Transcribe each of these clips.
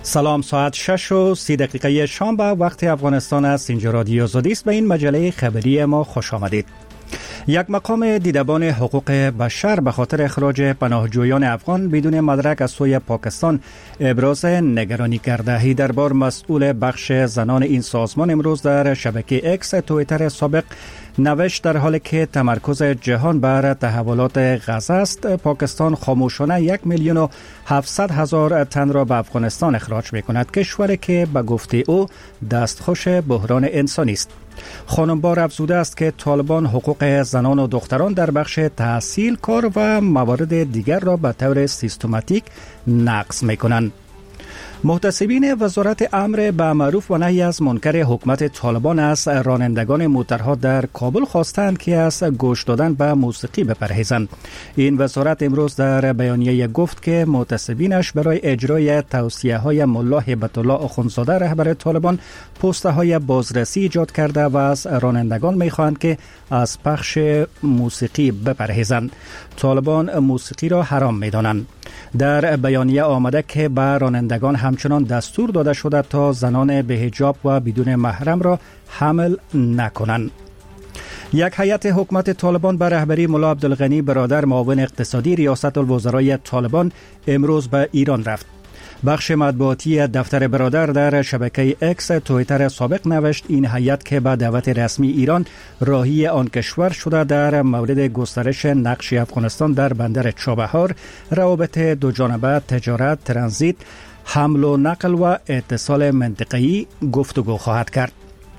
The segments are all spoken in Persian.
سلام، ساعت 6:30 شام به وقت افغانستان است. اینجا رادیو آزادی است. به این مجله خبری ما خوش آمدید. یک مقام دیدبان حقوق بشر به خاطر اخراج پناهجویان افغان بدون مدرک از سوی پاکستان ابراز نگرانی کرده. هیدربار مسئول بخش زنان این سازمان امروز در شبکه اکس توییتر سابق نوشت در حالی که تمرکز جهان بر تحولات غزه است، پاکستان خاموشانه 1,700,000 تن را به افغانستان اخراج می کند، کشوری که به گفته او دستخوش بحران انسانی است. خانمبار افزوده است که طالبان حقوق زنان و دختران در بخش تحصیل، کار و موارد دیگر را به طور سیستماتیک نقض می کنند. محتسبین وزارت امر به معروف و نهی از منکر حکومت طالبان از رانندگان موترها در کابل خواستند که از گوش دادن به موسیقی بپرهیزند. این وزارت امروز در بیانیه گفت که محتسبینش برای اجرای توصیه‌های ملا هیبت الله آخوندزاده رهبر طالبان پست‌های بازرسی ایجاد کرده و از رانندگان می‌خواهند که از پخش موسیقی بپرهیزند. طالبان موسیقی را حرام می‌دانند. در بیانیه آمده که به رانندگان همچنان دستور داده شده تا زنان به حجاب و بدون محرم را حمل نکنند. یک هیئت حکومت طالبان به رهبری ملا عبدالغنی برادر معاون اقتصادی ریاست الوزرای طالبان امروز به ایران رفت. بخش مطبوعاتی دفتر برادر در شبکه اکس توییتر سابق نوشت این هیئت که به دعوت رسمی ایران راهی آن کشور شده در مورد گسترش نقش افغانستان در بندر چابهار، روابط دوجانبه، تجارت، ترانزیت، حمل و نقل و اتصال منطقه‌ای گفتگو خواهد کرد.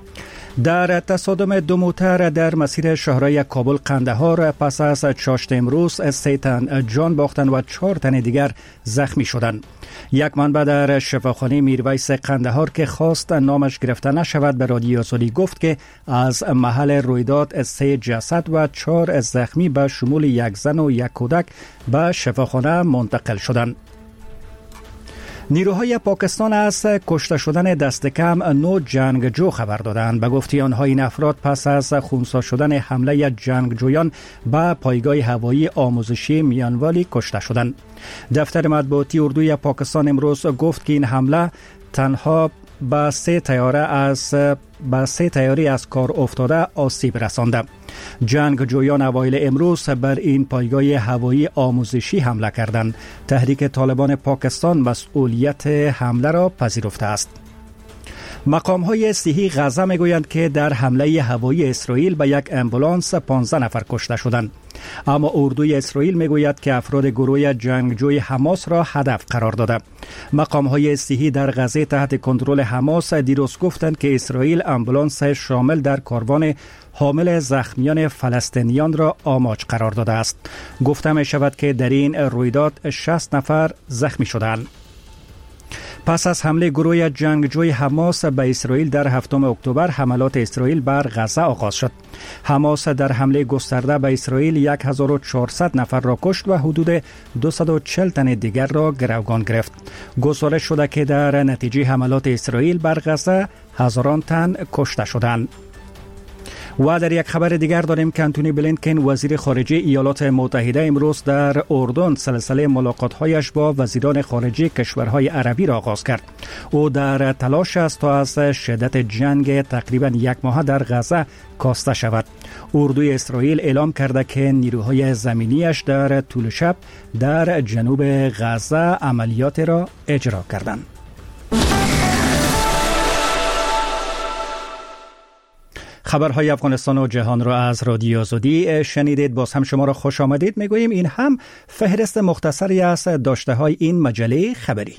در تصادم دو موتر در مسیر شهرهای کابل قندهار پس از چاشت امروز 3 تن جان باختند و 4 تن دیگر زخمی شدند. یک منبع در شفاخانه میرویس قندهار که خواست نامش گرفته نشود به رادیو آزادی گفت که از محل رویداد 3 جسد و 4 زخمی به شمول 1 زن و 1 کودک به شفاخانه منتقل شدند. نیروهای پاکستان از کشته شدن دست کم 9 جنگجو خبر دادند. به گفته آنها این افراد پس از خونسا شدن حمله جنگجویان به پایگاه هوایی آموزشی میانوالی کشته شدند. دفتر مطبوعاتی اردوی پاکستان امروز گفت که این حمله تنها به 3 طیاره از کار افتاده آسیب رسانده. جنگجویان اوایل امروز بر این پایگاه هوایی آموزشی حمله کردند. تحریک طالبان پاکستان مسئولیت حمله را پذیرفته است. مقام‌های صحی غزه می‌گویند که در حمله هوایی اسرائیل به یک امبولانس 15 نفر کشته شدند. اما اردوی اسرائیل می‌گوید که افراد گروه جنگجوی حماس را هدف قرار داده. مقام‌های صحی در غزه تحت کنترل حماس دیروز گفتند که اسرائیل امبولانس شامل در کاروان حامل زخمیان فلسطینیان را آماج قرار داده است. گفته می‌شود که در این رویداد 60 نفر زخمی شدند. پس از حمله گروه جنگجوی حماس به اسرائیل در 7 اکتبر حملات اسرائیل بر غزه آغاز شد. حماس در حمله گسترده به اسرائیل 1400 نفر را کشت و حدود 240 تن دیگر را گروگان گرفت. گزارش شده که در نتیجه حملات اسرائیل بر غزه هزاران تن کشته شدند. و در یک خبر دیگر داریم که انتونی بلینکن وزیر خارجه ایالات متحده امروز در اردن سلسله ملاقات‌هایش با وزیران خارجه کشورهای عربی را آغاز کرد. او در تلاش است تا از شدت جنگ تقریباً 1 ماه در غزه کاسته شود. اردوی اسرائیل اعلام کرده که نیروهای زمینیش در طول شب در جنوب غزه عملیات را اجرا کردند. خبرهای افغانستان و جهان را از رادیو آزادی شنیدید. باز هم شما را خوش آمدید میگوییم. این هم فهرست مختصری از داشته های این مجله خبری.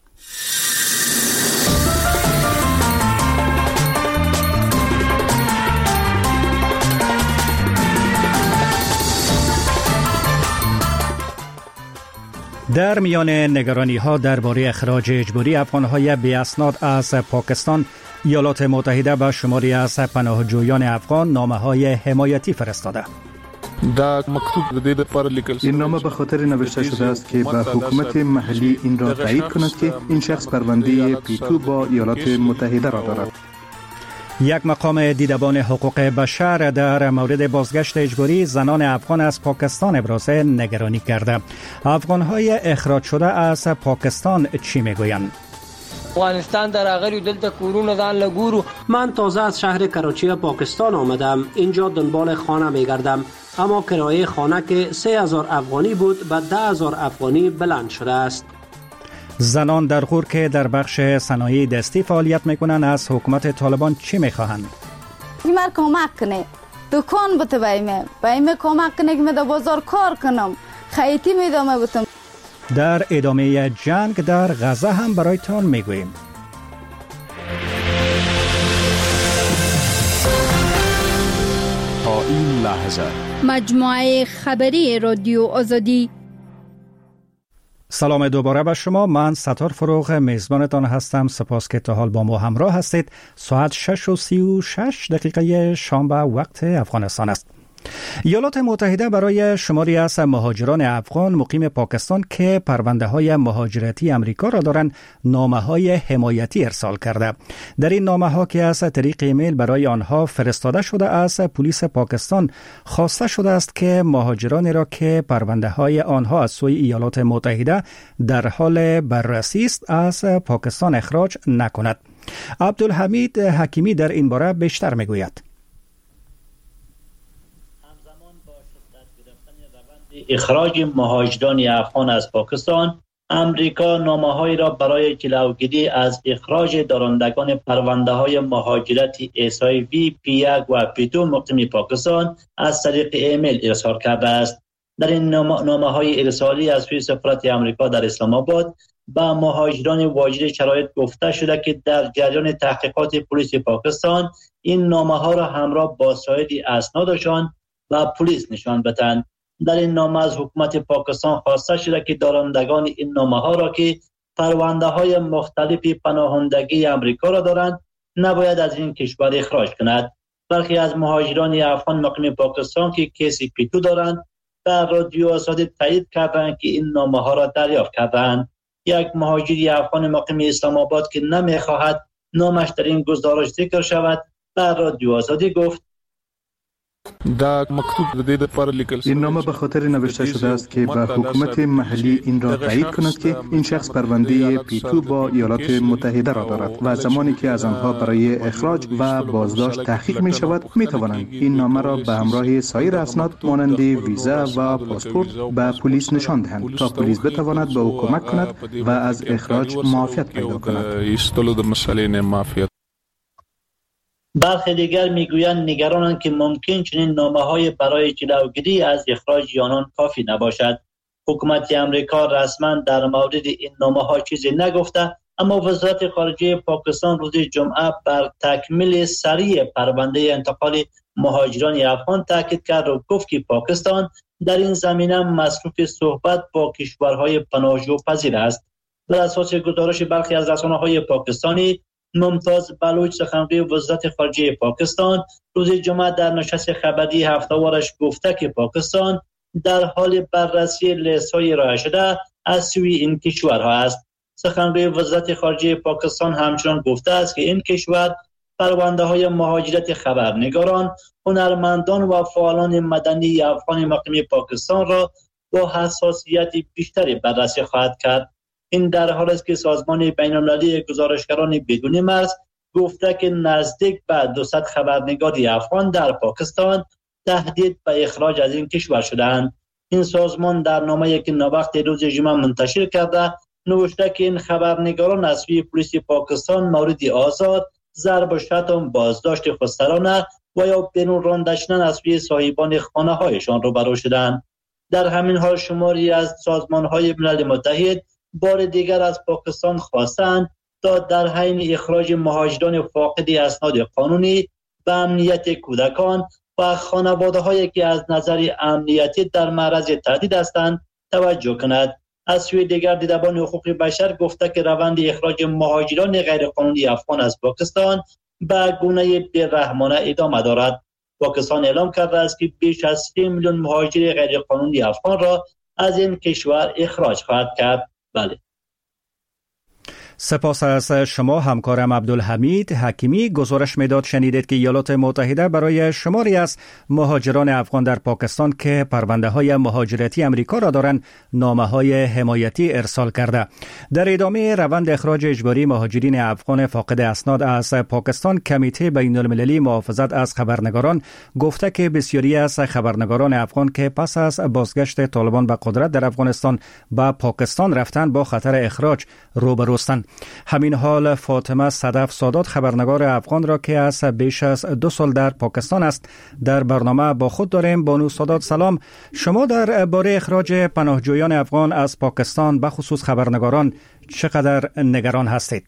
در میان نگرانی ها درباره اخراج اجباری افغانهای بی اسناد از پاکستان، ایالات متحده به شماری از پناهجویان افغان نامه‌های حمایتی فرستاده. این نامه به خاطر نوشته شده است که به حکومت محلی این را تایید کند که این شخص پرونده پیتو با ایالات متحده را دارد. یک مقام دیدبان حقوق بشر در مورد بازگشت اجباری زنان افغان از پاکستان ابراز نگرانی کرده. افغان‌های اخراج شده از پاکستان چی میگویند؟ افغانستان در اغری دلته کورونه ځان لګورو. من تازه از شهر کراچی پاکستان آمدم. اینجا دنبال خانه میگردم، اما کرایه خانه که 3000 افغانی بود به 10,000 افغانی بلند شده است. زنان در غور که در بخش صنایع دستی فعالیت میکنند از حکومت طالبان چی میخواهند؟ ایمار کمک کنه، دکان بته بایمه کمک کنه که من در بازار کار کنم، خیتی میدامه بتم. در ادامه جنگ در غزه هم برایتان میگوییم. تا این لحظه مجموعه خبری رادیو آزادی. سلام دوباره به شما. من ستار فروغ میزبانتان هستم. سپاس که تا حال با ما همراه هستید. ساعت 6:36 شنبه وقت افغانستان است. ایالات متحده برای شماری از مهاجران افغان مقیم پاکستان که پرونده های مهاجرتی امریکا را دارند نامه های حمایتی ارسال کرده. در این نامه ها که از طریق ایمیل برای آنها فرستاده شده از پلیس پاکستان خواسته شده است که مهاجرانی را که پرونده های آنها از سوی ایالات متحده در حال بررسی است از پاکستان اخراج نکند. عبدالحمید حکیمی در این باره بیشتر میگوید. اخراج مهاجران افغان از پاکستان، امریکا نامه‌هایی را برای جلوگیری از اخراج دارندگان پرونده‌های مهاجرتی SIV P1 و P2 مقیم پاکستان از طریق ایمیل ارسال کرده است. در این نامه‌های ارسالی از سوی سفارت امریکا در اسلام آباد به مهاجران واجد شرایط گفته شده که در جریان تحقیقات پلیس پاکستان این نامه‌ها را همراه با سایر اسنادشان و پلیس نشان بدهند. در این نامه از حکومت پاکستان خواسته شده که دارندگان این نامه ها را که پرونده های مختلف پناهندگی امریکا را دارند نباید از این کشور اخراج کند. برخی از مهاجران افغان مقیم پاکستان که کیس پیتو دارند در رادیو آزادی تایید کردند که این نامه ها را دریافت کردند. یک مهاجری افغان مقیم اسلام آباد که نمیخواهد نامش در این گزارش ذکر شود در رادیو آزادی گفت: این نامه به خاطر نوشته شده است که به حکومت محلی این را تایید کند که این شخص پرونده پیتو با ایالات متحده را دارد و زمانی که از آنها برای اخراج و بازداشت تحقیق می شود می توانند این نامه را به همراه سایر اسناد مانند ویزا و پاسپورت به پلیس نشان دهند تا پلیس بتواند به او کمک کند و از اخراج معافیت پیدا کند. برخی دیگر میگویند نگرانند که ممکن چنین نامه‌های برای جلوگیری از اخراج آنان کافی نباشد. حکومت امریکا رسما در مورد این نامه‌ها چیزی نگفته، اما وزارت خارجه پاکستان روز جمعه بر تکمیل سریع پرونده انتقال مهاجران افغان تاکید کرد و گفت که پاکستان در این زمینه مصروف صحبت با کشورهای پناهجو پذیر است. بر اساس گزارش برخی از رسانه‌های پاکستانی، ممتاز بلوچ سخنگوی وزارت خارجه پاکستان روز جمعه در نشست خبری هفته‌وارش گفته که پاکستان در حال بررسی لیست‌های ارائه شده از سوی این کشورها است. سخنگوی وزارت خارجه پاکستان همچنان گفته است که این کشور پرونده‌های مهاجرت خبرنگاران، هنرمندان و فعالان مدنی افغان مقیم پاکستان را با حساسیت بیشتری بررسی خواهد کرد. این در حالی است که سازمان بین‌المللی گزارشگران بدون مرز گفته که نزدیک به 200 خبرنگاری افغان در پاکستان تهدید به اخراج از این کشور شدند. این سازمان در نامه‌ای که ناوقت روز جمعه منتشر کرده نوشته که این خبرنگاران از سوی پلیس پاکستان مورد آزاد، ضرب و شتم، بازداشت خودسرانه و یا بیرون رانده شدن از سوی صاحبان خانه‌هایشان روبرو شدند. در همین حال شماری از سازمان‌های ملل متحد بار دیگر از پاکستان خواستند تا در حین اخراج مهاجران فاقد اسناد قانونی به امنیت کودکان و خانواده‌هایی که از نظر امنیتی در معرض تهدید هستند توجه کند. از سوی دیگر دیدبان حقوق بشر گفته که روند اخراج مهاجران غیرقانونی افغان از پاکستان به گونه بی‌رحمانه ادامه دارد. پاکستان اعلام کرده است که بیش از 3 میلیون مهاجر غیرقانونی افغان را از این کشور اخراج خواهد کرد. بله. سپاس از شما همکارم عبدالحمید حکیمی. گزارش میداد شنیدید که ایالات متحده برای شماری از مهاجران افغان در پاکستان که پرونده های مهاجرتی امریکا را دارند نامه های حمایتی ارسال کرده. در ادامه روند اخراج اجباری مهاجرین افغان فاقد اسناد از پاکستان، کمیته بین المللی محافظت از خبرنگاران گفته که بسیاری از خبرنگاران افغان که پس از بازگشت طالبان به قدرت در افغانستان به پاکستان رفتن با خطر اخراج روبروستند. همین حال فاطمه صدف سادات خبرنگار افغان را که از بیش از 2 سال در پاکستان است در برنامه با خود داریم. بانو سادات سلام، شما در باره اخراج پناهجویان افغان از پاکستان به خصوص خبرنگاران چقدر نگران هستید؟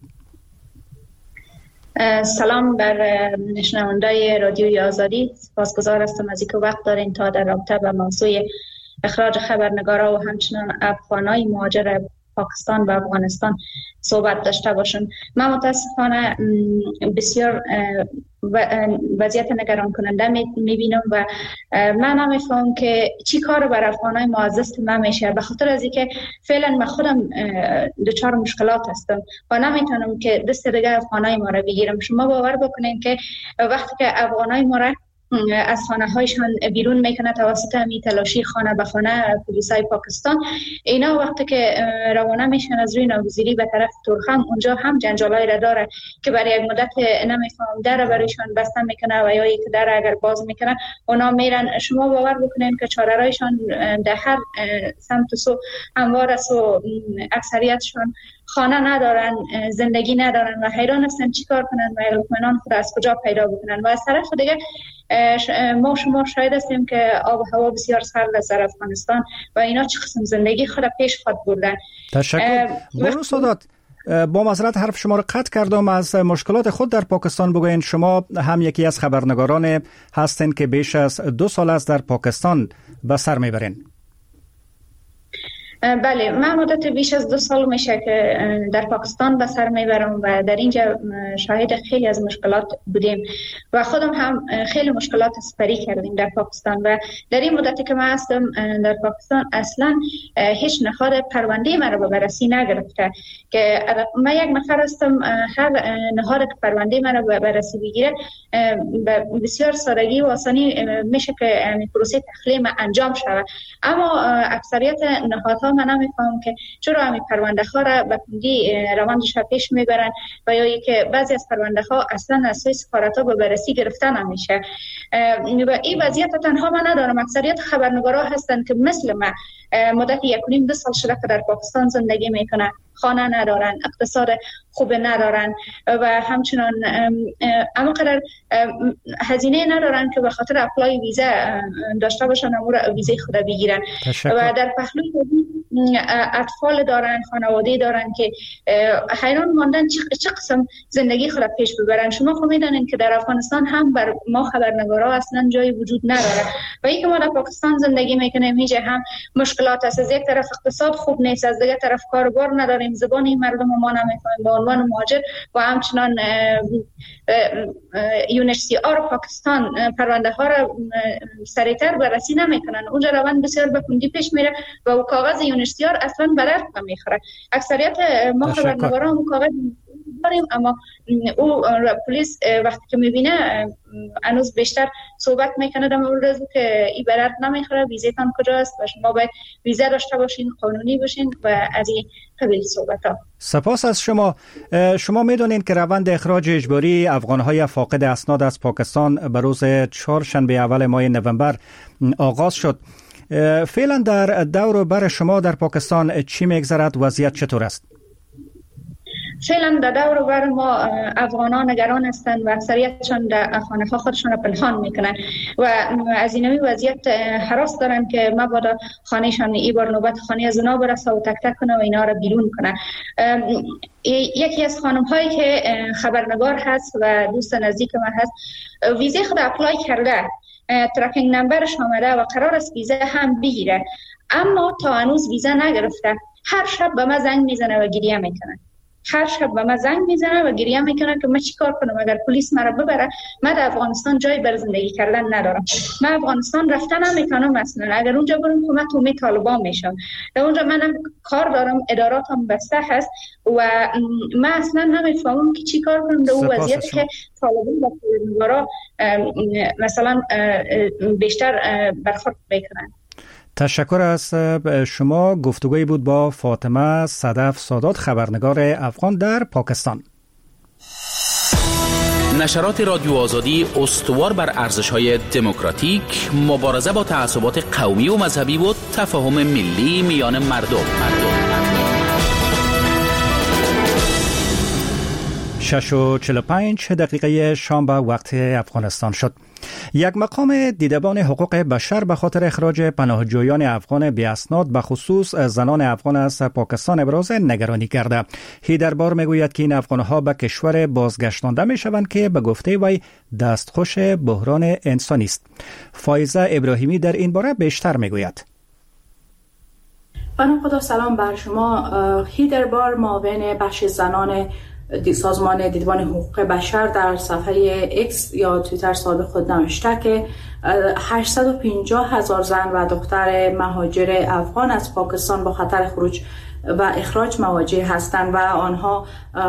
سلام بر شنوندای رادیوی آزادی. سپاسگزار هستم از اینکه وقت دارین تا در رابطه با موضوع اخراج خبرنگارا و همچنان افغانای مهاجر پاکستان و افغانستان صحبت داشته باشم. من متاسفانه بسیار وضعیت نگران کننده میبینم و من نمیفهم که چی کار بر افغانای معزز ما میشه، به خاطر از اینکه فعلا من خودم دچار مشکلات هستم و نمیتونم که دست دیگه افغانای ما را بگیرم. شما باور بکنین که وقتی که افغانای ما را از خانه هایشان بیرون میکنه توسط همی تلاشی خانه به خانه پلیسای پاکستان، اینا وقتی که روانه میشن از روی ناگزیری به طرف تورخم، اونجا هم جنجالای را داره که برای یک مدت نمیفهم در برایشان بسته میکنه و یا یک در اگر باز میکنه اونا میرن. شما باور بکنین که چاره‌رایشان در هر سمت و سو هموار است و اکثریتشان خانه ندارن، زندگی ندارن و حیران هستن چی کار کنن و اطمینان خود از کجا پیدا بکنن. و از طرف دیگه شما شاهد هستیم که آب و هوا بسیار سرد است در افغانستان و اینا چه قسم زندگی خود پیش خود بردن. تشکر. بانو سادات، با معذرت حرف شما رو قطع کردم. از مشکلات خود در پاکستان بگوین. شما هم یکی از خبرنگاران هستین که بیش از 2 سال است در پاکستان به سر میبرین. بله، من مدت بیش از 2 سال میشه که در پاکستان به سر میبرم و در اینجا شاهد خیلی از مشکلات بودیم و خودم هم خیلی مشکلات سپری کردیم در پاکستان. و در این مدتی که من هستم در پاکستان اصلا هیچ نهاد پرونده مرا به بررسی نگرفته که من یک نفر هستم. هر نهاد که پرونده مرا به بررسی بگیره بسیار سادگی و آسانی میشه که پروسه تخلیه انجام شود، اما اکثریت نهادها من نمیفهم که چرا همین پرونده ها را به کندی روندش پیش میبرن و یا که بعضی از پرونده ها اصلا از سوی سفارت ها به بررسی گرفته نمیشه. و این وضعیت تنها من ندارم، اکثریت خبرنگارا هستند که مثل من مدت 1.5-2 سال شده که در پاکستان زندگی میکنن، خانه ندارن، اقتصاد خوب ندارن و همچنان اما قدر هزینه ندارن که به خاطر اپلای ویزا داشته باشن امور ویزای خود بگیرن. و در پهلوی اطفال دارن، خانواده دارن که حیران ماندن چه قسم زندگی خود پیش ببرن. شما خود میدونین که در افغانستان هم بر ما خبرنگارا اصلا جای وجود نداره و اینکه ما در پاکستان زندگی میکنیم اینجا هم مشکلات است. از یک طرف اقتصاد خوب نیست، از دیگر طرف کاربار نداریم، زبان این مردم ما نمیفهمیم به عنوان مهاجر و همچنان UNHCR پاکستان پرونده ها را سریعتر بررسی نمیکنن. اونجا روند بسیار به کندی پیش میره و او کاغذ UNHCR اصلا به درد نمیخوره. اکثریت ما خبرنگاران اون کاغذ داریم اما او پلیس وقتی که میبینه هنوز بیشتر صحبت میکنه در مورد که این به درد نمیخوره، ویزیتان کجا است و شما باید ویزا داشته باشین، قانونی باشین و از این قبیل صحبت ها. سپاس از شما. شما میدونین که روند اخراج اجباری افغانهای فاقد اسناد از پاکستان به روز 4 شنبه اول ماه نوامبر آغاز شد. فعلا در دور و بر شما در پاکستان چی میگذرد؟ وضعیت چطور است؟ فعلا در دور و بر ما افغانان نگران هستند و اکثریتشان در خانه ها خودشان پنهان میکنن و از این وضعیت هراس دارن که مبادا خانهشان ای بار نوبت خانه از اونا برسه و تک تک کنه و اینا را بیرون کنه. یکی از خانم هایی که خبرنگار هست و دوست نزدیک من هست ویزه خود اپلای کرده، ترکینگ نمبرش آمده و قرار است ویزه هم بگیره، اما تا هنوز ویزه نگرفته. هر شب به من زنگ میزنه و گریه میکنه هر شب به من زنگ میزنه و گریه میکنه که من چیکار کنم اگر پلیس مرا ببره. من در افغانستان جای بر زندگی کردن ندارم. من افغانستان رفتن نمیتونم، مثلا اگر اونجا برم که من تومه طالبان میشم. در اونجا منم کار دارم، اداراتم بسته هست و من اصلا نمیفهمم که چیکار کنم در اون وضعیتی که طالبان و خبرنگارا مثلا بیشتر برخورد میکنن. تشکر از شما. گفتگویی بود با فاطمه صدف سادات، خبرنگار افغان در پاکستان. نشرات رادیو آزادی استوار بر ارزش‌های دموکراتیک، مبارزه با تعصبات قومی و مذهبی و تفاهم ملی میان مردم. 6:45 شام به وقت افغانستان شد. یک مقام دیدبان حقوق بشر به خاطر اخراج پناهجویان افغان بی‌اسناد به خصوص زنان افغان از پاکستان ابراز نگرانی کرده. هیدربار میگوید که این افغانها به کشور بازگشتانده میشوند که به گفته وی دستخوش بحران انسانی است. فایزه ابراهیمی در این باره بیشتر میگوید. بنام خدا، سلام بر شما. هیدربار معاون بخش زنان سازمان دیدبان حقوق بشر در صفحه اکس یا توییتر سابق خود نوشته که 850,000 زن و دختر مهاجر افغان از پاکستان با خطر خروج و اخراج مواجه هستند و آنها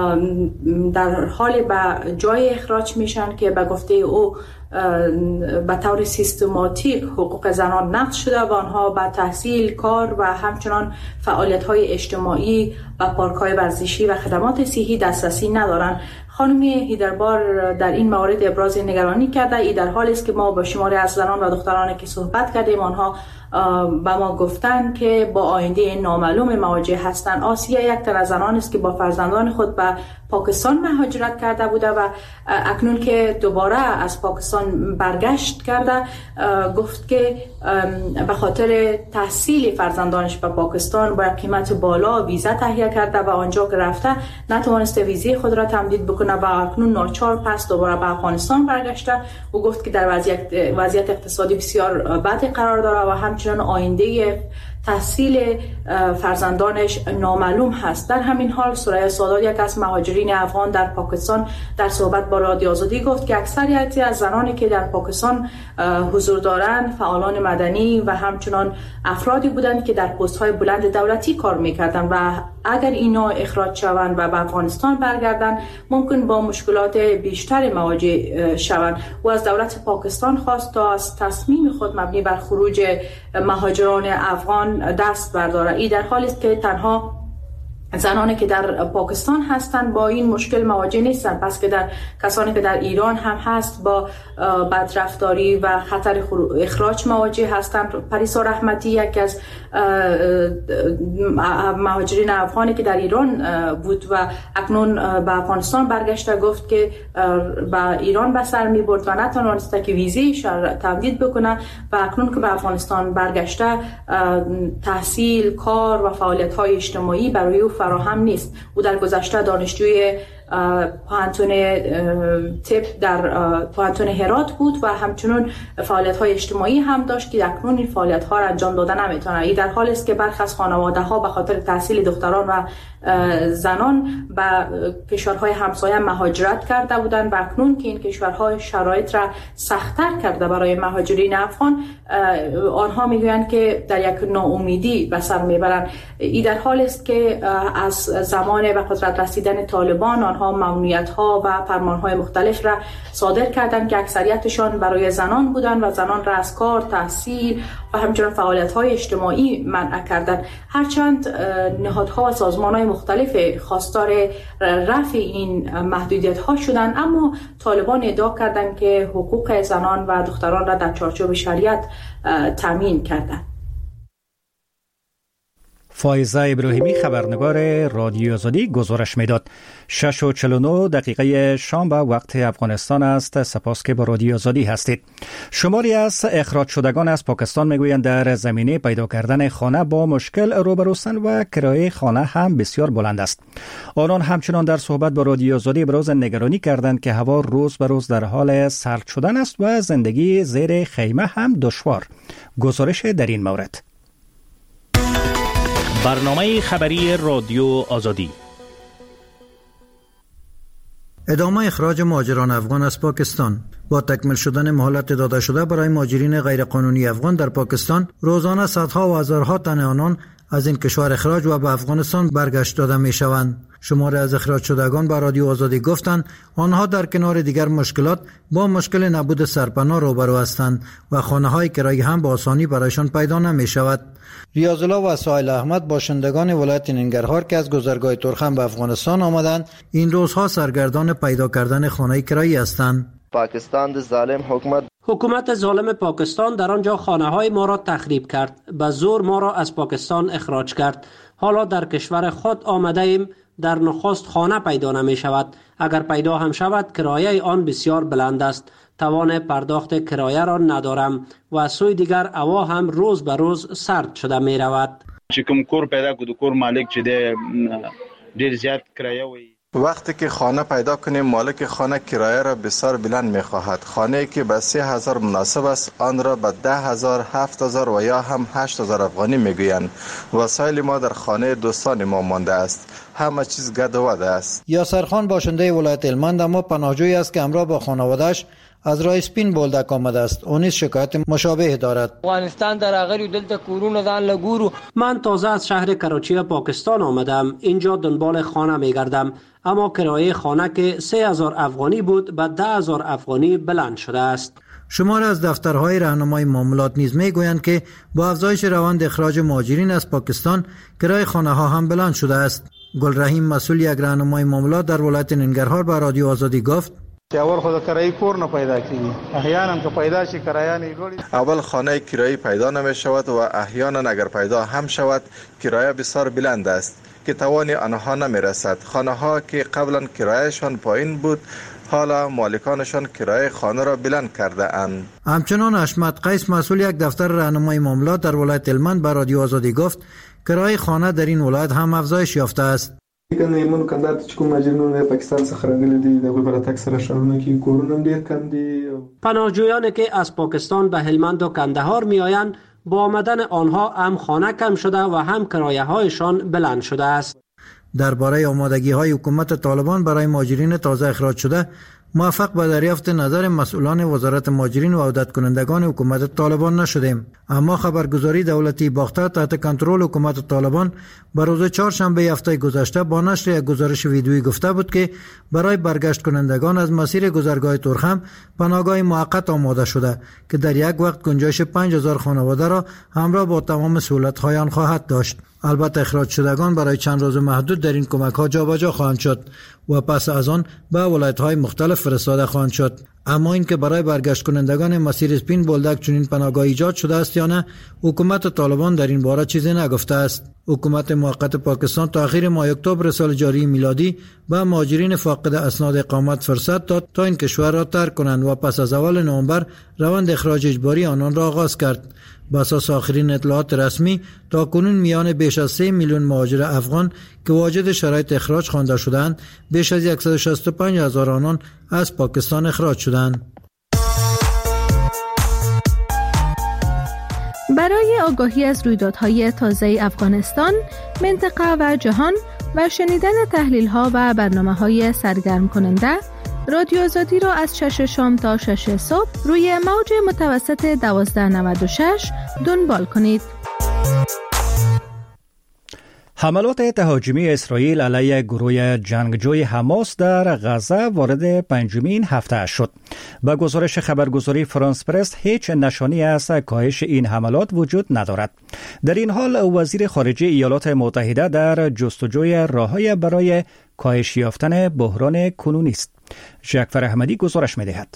در حال به جای اخراج میشن که به گفته او به طور سیستماتیک حقوق زنان نقض شده و آنها به تحصیل، کار و همچنان فعالیت‌های اجتماعی و پارک‌های ورزشی و خدمات صحی دسترسی ندارند. خانم هیدربار در این مورد ابراز نگرانی کرده. ای در حالی است که ما با شماری از زنان و دخترانی که صحبت کردیم آنها با ما گفتند که با آینده نامعلوم مواجه هستند. آسیا یک تن از زنان است که با فرزندان خود به پاکستان مهاجرت کرده بوده و اکنون که دوباره از پاکستان برگشت کرده گفت که به خاطر تحصیل فرزندانش به پاکستان با قیمت بالا ویزا تهیه کرده و آنجا که رفته نتوانسته ویزای خود را تمدید بکنه و اکنون ناچار پس دوباره به افغانستان برگشته و گفت که در وضعیت اقتصادی بسیار بدی قرار داره و همچنان آینده تحصیل فرزندانش نامعلوم هست. در همین حال سریا سادات، یک از مهاجرین افغان در پاکستان، در صحبت با رادیو آزادی گفت که اکثریت از زنانی که در پاکستان حضور دارند فعالان مدنی و همچنان افرادی بودند که در پست‌های بلند دولتی کار می‌کردند و اگر اینا اخراج شوند و به افغانستان برگردند ممکن با مشکلات بیشتر مواجه شوند و از دولت پاکستان خواست تا از تصمیم خود مبنی بر خروج مهاجران افغان دست برداره. این در حالی است که تنها زنانی که در پاکستان هستند با این مشکل مواجه نیستند، پس که در کسانی که در ایران هم هست با بدرفتاری و خطر اخراج مواجه هستند. پریسا رحمتی، یک از مهاجرین افغانی که در ایران بود و اکنون به افغانستان برگشته، گفت که به ایران به سر می‌برد و نتوانسته که ویزایش را تمدید بکنه و اکنون که به افغانستان برگشته تحصیل، کار و فعالیت‌های اجتماعی برای او فراهم نیست. او در گذشته دانشجوی پانتون تپ در پانتون هرات بود و همچنین فعالیت‌های اجتماعی هم داشت که اکنون این فعالیت‌ها را انجام داده نمی‌تونه. این در حالی است که برخی از خانواده‌ها به خاطر تحصیل دختران و زنان به کشورهای همسایه مهاجرت کرده بودند و اکنون که این کشورها شرایط را سخت‌تر کرده برای مهاجرین افغان، آنها میگویند که در یک ناامیدی به سر میبرند. این در حالی است که از زمان به قدرت رسیدن طالبان آنها ممنوعیت‌ها و فرمان‌های مختلف را صادر کردند که اکثریتشان برای زنان بودند و زنان را از کار، تحصیل و همچنین فعالیت‌های اجتماعی منع کردند. هرچند نهادها و سازمان‌های مختلف خواستار رفع این محدودیت‌ها شدند، اما طالبان ادعا کردند که حقوق زنان و دختران را در چارچوب شریعت تامین کردند. فایزه ابراهیمی، خبرنگار رادیو آزادی، گزارش میداد. 6:49 شام به وقت افغانستان است. سپاس که با رادیو آزادی هستید. شماری از اخراج شدگان از پاکستان میگویند در زمینه پیدا کردن خانه با مشکل روبروستند و کرایه خانه هم بسیار بلند است. آنان همچنان در صحبت با رادیو آزادی ابراز نگرانی کردند که هوا روز به روز در حال سرد شدن است و زندگی زیر خیمه هم دشوار. گزارش در این مورد. برنامه خبری رادیو آزادی. ادامه اخراج مهاجران افغان از پاکستان. با تکمیل شدن مهلت داده شده برای مهاجرین غیرقانونی افغان در پاکستان، روزانه صدها و هزارها تن آنان از این کشور اخراج و به افغانستان برگشت داده می شوند. شماری از اخراج شدگان به رادیو آزادی گفتند آنها در کنار دیگر مشکلات با مشکل نبود سرپناه روبرو هستند و خانه‌های کرایی هم با آسانی برایشان پیدا نمی شود. ریاض الله و سهیل احمد باشندگان ولایت ننگرهار که از گذرگاه ترخم به افغانستان آمدند این روزها سرگردان پیدا کردن خانه کرایی هستند. پاکستان ظالم حکومت ظالم پاکستان در آنجا خانه‌های ما را تخریب کرد، به زور ما را از پاکستان اخراج کرد. حالا در کشور خود آمده ایم، در نخست خانه پیدا نمی شود. اگر پیدا هم شود کرایه آن بسیار بلند است. توان پرداخت کرایه را ندارم و از سوی دیگر هوا هم روز به روز سرد شده می رود. کوم کور پیدا کړو کور مالک چې ډیر زیات کرایه وي. وقتی که خانه پیدا کنیم مالک خانه کرایه را بسیار بلند می خواهد. خانه که به 3000 مناسب است آن را به 10,000 7,000 و یا هم 8,000 افغانی می گویند. وسایل ما در خانه دوستان ما مانده است. همه چیز گد و ود است. یاسر خان باشنده ولایت هلمند اما پناهجویی است که همراه با خانواده‌اش از راه سپین بولدک آمده است. او نیز شکایت مشابه دارد. افغانستان در اغری دلته کورونه ځان لګورو. من تازه از شهر کراچی پاکستان آمدم. اینجا دنبال خانه میگردم، اما کرایه خانه که 3,000 افغانی بود به 10,000 افغانی بلند شده است. شمار از دفترهای راهنمای معاملات نیز میگویند که با افزایش روند اخراج مهاجرین از پاکستان کرایه خانه ها هم بلند شده است. گلرحیم مسئول یک راهنمای معاملات در ولایت ننگرهار به رادیو آزادی گفت اول خود کرایه کور نه پیدا کیږي، احیانا که پیدا شي کرایه نه لوړي. اول خانه کرایه پیدا نمی شود و احیانا اگر پیدا هم شود کرایه بسیار بلند است که توان آنها نمی رسد. خانه ها که قبلا کرایهشان پایین بود حالا مالکانشان کرایه خانه را بلند کرده اند. همچنان حشمت قیس مسئول یک دفتر راهنمای معاملات در ولایت هلمند به رادیو آزادی گفت کرایه خانه در این ولایت هم افزایش یافته است. کنه ایمونو کندات چې کوم مهاجرینو د پاکستان څخه راغلي دي د غوړه اکثره شهرونو کې کورونه ډیر کم دي. پناهجویانی که از پاکستان به هلمند و کندهار میآیند با آمدن آنها هم خانه کم شده و هم کرایه هایشان بلند شده است. درباره آمادگی های حکومت طالبان برای مهاجرین تازه اخراج شده موفق به دریافت نظر مسئولان وزارت مهاجرین و عودت کنندگان حکومت طالبان نشدیم، اما خبرگزاری دولتی باخته تحت کنترل حکومت طالبان بر روز چهارشنبه هفته گذشته با نشر یک گزارش ویدیویی گفته بود که برای برگشت کنندگان از مسیر گذرگاه ترخم پناهگاه موقت آماده شده که در یک وقت گنجایش 5,000 خانواده را همراه با تمام سهولت‌های آن خواهد داشت. البته اخراج شدگان برای چند روز محدود در این کمک‌ها جابجا خواهند شد و پس از آن به ولایت‌های مختلف فرستاده خواهند شد. اما اینکه برای برگشت کنندگان مسیر سپین بولدک چنین پناهگاه ایجاد شده است یا نه، حکومت طالبان در این باره چیزی نگفته است. حکومت موقت پاکستان تا آخر ماه اکتبر سال جاری میلادی به مهاجرین فاقد اسناد اقامت فرصت داد تا این کشور را ترک کنند و پس از اول نوامبر روند اخراج اجباری آنان را آغاز کرد. بر اساس آخرین اطلاعات رسمی تا کنون میان بیش از 3 میلیون مهاجر افغان که واجد شرایط اخراج خوانده شدند، بیش از 165,000 آنان از پاکستان اخراج شدند. برای آگاهی از رویدادهای تازه افغانستان، منطقه و جهان و شنیدن تحلیل‌ها و برنامه‌های سرگرم کننده، رادیو آزادی را از 6 شام تا 6 صبح روی موج متوسط 1296 دنبال کنید. حملات تهاجمی اسرائیل علیه گروه جنگجوی حماس در غزه وارد 5مین هفته شد. با گزارش خبرگزاری فرانس پرس هیچ نشانی از کاهش این حملات وجود ندارد. در این حال وزیر خارجه ایالات متحده در جستجوی راه‌های برای کاهش یافتن بحران کنونی است. جعفر احمدی گزارش می‌دهد.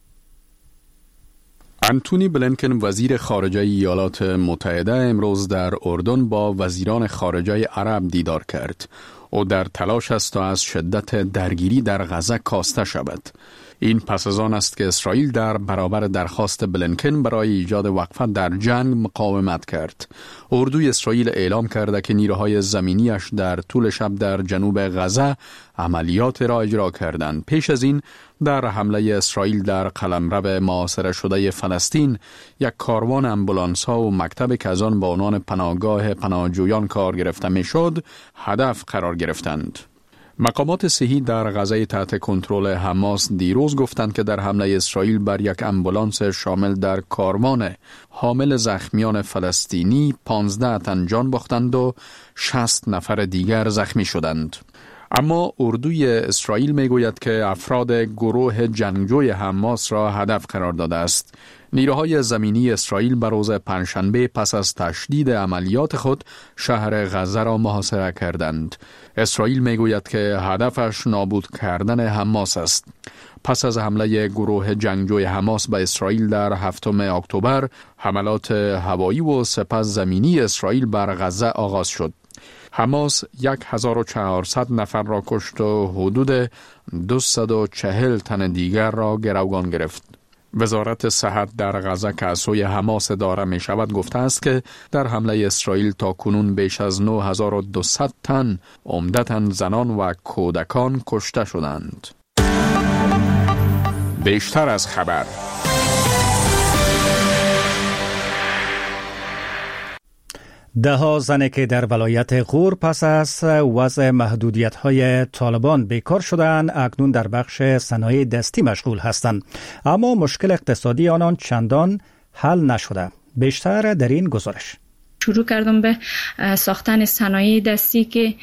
انتونی بلینکن وزیر خارجه ایالات متحده امروز در اردن با وزیران خارجه عرب دیدار کرد. او در تلاش است تا از شدت درگیری در غزه کاسته شود. این پس از آن است که اسرائیل در برابر درخواست بلینکن برای ایجاد وقفه در جنگ مقاومت کرد. اردوی اسرائیل اعلام کرده که نیروهای زمینیش در طول شب در جنوب غزه عملیات را اجرا کردند. پیش از این در حمله اسرائیل در قلمرو محاصره شده فلسطین، یک کاروان امبولانس‌ها و مکتب که از آن با عنوان پناهگاه پناهجویان کار گرفته میشد، هدف قرار گرفتند. مقامات صحی در غزه تحت کنترل حماس دیروز گفتند که در حمله اسرائیل بر یک آمبولانس شامل در کاروان حامل زخمیان فلسطینی 15 تن جان باختند و 60 نفر دیگر زخمی شدند. اما اردوی اسرائیل میگوید که افراد گروه جنگجوی حماس را هدف قرار داده است. نیروهای زمینی اسرائیل به روز پنجشنبه پس از تشدید عملیات خود شهر غزه را محاصره کردند. اسرائیل میگوید که هدفش نابود کردن حماس است. پس از حمله گروه جنگجوی حماس به اسرائیل در 7 اکتبر، حملات هوایی و سپس زمینی اسرائیل بر غزه آغاز شد. حماس 1400 نفر را کشت و حدود 240 تن دیگر را گروگان گرفت. وزارت صحت در غزه که از سوی حماس اداره می شود گفته است که در حمله اسرائیل تا کنون بیش از 9200 تن عمدتاً زنان و کودکان کشته شدند. بیشتر از خبر. ده‌ها زن که در ولایت غور پس از وضع محدودیت‌های طالبان بیکار شدند، اکنون در بخش صنایع دستی مشغول هستند، اما مشکل اقتصادی آنان چندان حل نشده. بیشتر در این گزارش. شروع کردم به ساختن صنایع دستی که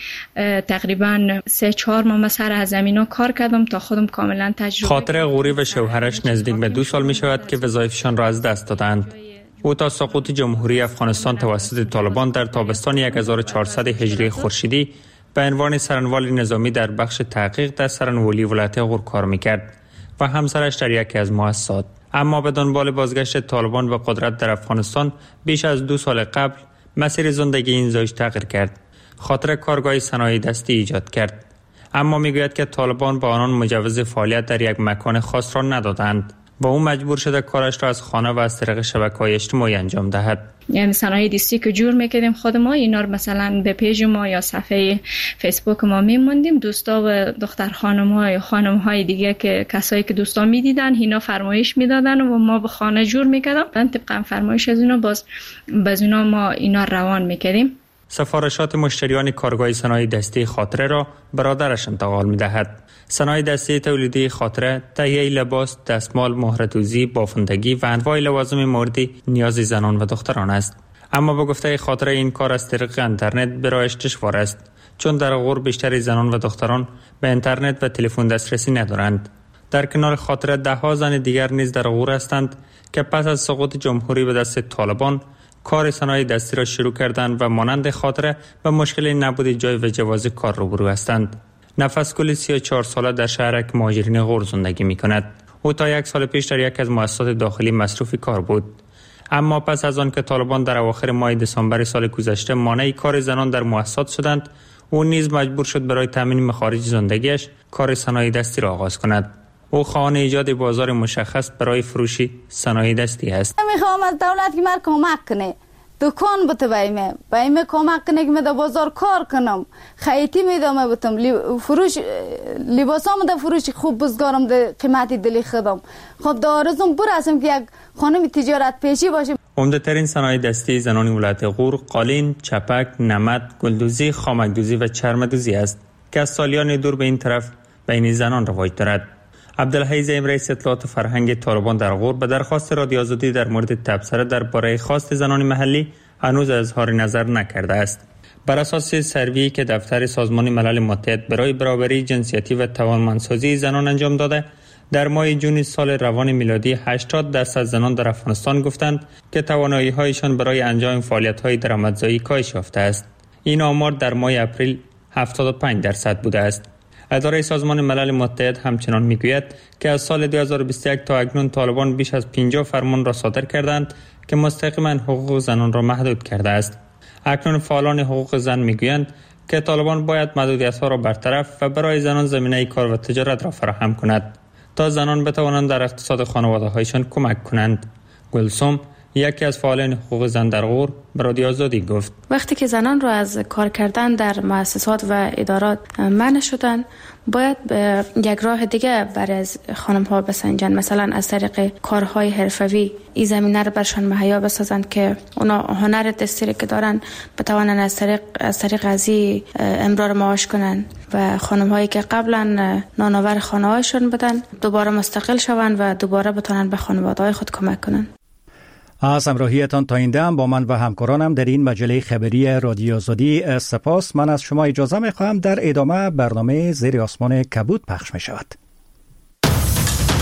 تقریباً 3-4 ماه سر از زمینا کار کردم تا خودم کاملا تجربه. خاطر غوری و شوهرش نزدیک به 2 سال می شود که وظایفشان را از دست دادند. او تا سقوط جمهوری افغانستان توسط طالبان در تابستان 1400 هجری خورشیدی به عنوان سرانوال نظامی در بخش تحقیق در سرانوالی ولایت غور کار میکرد و همسرش در یکی از مؤسسات. اما به دنبال بازگشت طالبان به قدرت در افغانستان بیش از 2 سال قبل مسیر زندگی این زوج تغییر کرد. خاطر کارگاه صنایع دستی ایجاد کرد. اما میگوید که طالبان به آنان مجوز فعالیت در یک مکان خاص را ندادند و او مجبور شده کارش را از خانه و از طریق شبکه‌های اجتماعی انجام دهد. یعنی صنایع دستی که جور میکردیم خود ما، اینا رو مثلا به پیج ما یا صفحه فیسبوک ما میموندیم، دوستا و دختر خانم‌ها یا خانم‌های دیگه که کسایی که دوستا میدیدن اینا فرمایش میدادن و ما به خانه جور میکردیم، طبقا فرمایش از اینا باز اینا ما اینا روان میکردیم. سفارشات مشتریان کارگاه صنایع دستی خاطره را برادرش انتقال می‌دهد. صنایع دستی تولیدی خاطره تهیه لباس، دستمال، مهره‌دوزی، بافندگی و انواع لوازم موردی نیاز زنان و دختران است. اما به گفته خاطره این کار از طریق اینترنت برایش دشوار است، چون در غور بیشتر زنان و دختران به اینترنت و تلفن دسترسی ندارند. در کنار خاطره 10 زن دیگر نیز در غور هستند که پس از سقوط جمهوری به دست طالبان کار صنایع دستی را شروع کردند و مانند خاطره به مشکل نبود جای و جواز کار روبرو هستند. نفسگل 34 ساله در شهرک مهاجرین غور زندگی می کند. او تا 1 سال پیش در یک از مؤسسات داخلی مصروف کار بود. اما پس از آن که طالبان در اواخر ماه دسامبر سال گذشته مانع کار زنان در مؤسسات شدند، او نیز مجبور شد برای تامین مخارج زندگیش کار صنایع دستی را آغاز کند. او خواهان ایجاد بازار مشخص برای فروش صنایع دستی است. میخوام از دولت که من کمک کنه، دکان بته بایم کمک کنه که من در بازار کار کنم، خیتی میدم بتم فروش لباسام در فروش خوب بزگارم در قیمتی دلی خودم. خب دارزم برسم که یک خانم تجارت پیشی باشه. عمده ترین صنایع دستی زنان ولایت غور قالین، چپک، نمد، گلدوزی، خامکدوزی و چرمدوزی است که از سالیان دور به این طرف بین زنان رواج دارد. عبدالحی زعیم رئیس اطلاعات فرهنگ طالبان در غور به درخواست رادیو آزادی در مورد تبصره درباره خواست زنان محلی هنوز اظهار نظر نکرده است. بر اساس سروی که دفتر سازمان ملل متحد برای برابری جنسیتی و توانمندسازی زنان انجام داده، در ماه جون سال روان میلادی 80% زنان در افغانستان گفتند که توانایی‌هایشان برای انجام فعالیت‌های درآمدزایی کاهش یافته است. این آمار در ماه اپریل 75% بوده است. اداره سازمان ملل متحد همچنان میگوید که از سال 2021 تا اکنون طالبان بیش از 50 فرمان را صادر کردند که مستقیما حقوق زنان را محدود کرده است. اکنون فعالان حقوق زن میگویند که طالبان باید محدودیت‌ها را برطرف و برای زنان زمینه کار و تجارت را فراهم کند تا زنان بتوانند در اقتصاد خانواده‌هایشان کمک کنند. گلسوم یکی از فعالان حقوق زن در غور به رادیو آزادی گفت وقتی که زنان را از کار کردن در مؤسسات و ادارات منع شدن، باید به یک راه دیگه برای از خانم ها بسنجن، مثلا از طریق کارهای حرفوی این زمینه رو برشان مهیا بسازند که اونا هنر دستی که دارن بتوانن از طریق ازی امرار معاش کنن و خانم هایی که قبلا نانآور خانه هایشون بودن دوباره مستقل شوند و دوباره بتونن به خانواده های خود کمک کنن. از همراهیتان تا این دم با من و همکارانم در این مجله خبری رادیو آزادی سپاس. من از شما اجازه می‌خواهم در ادامه برنامه زیر آسمان کبود پخش می شود.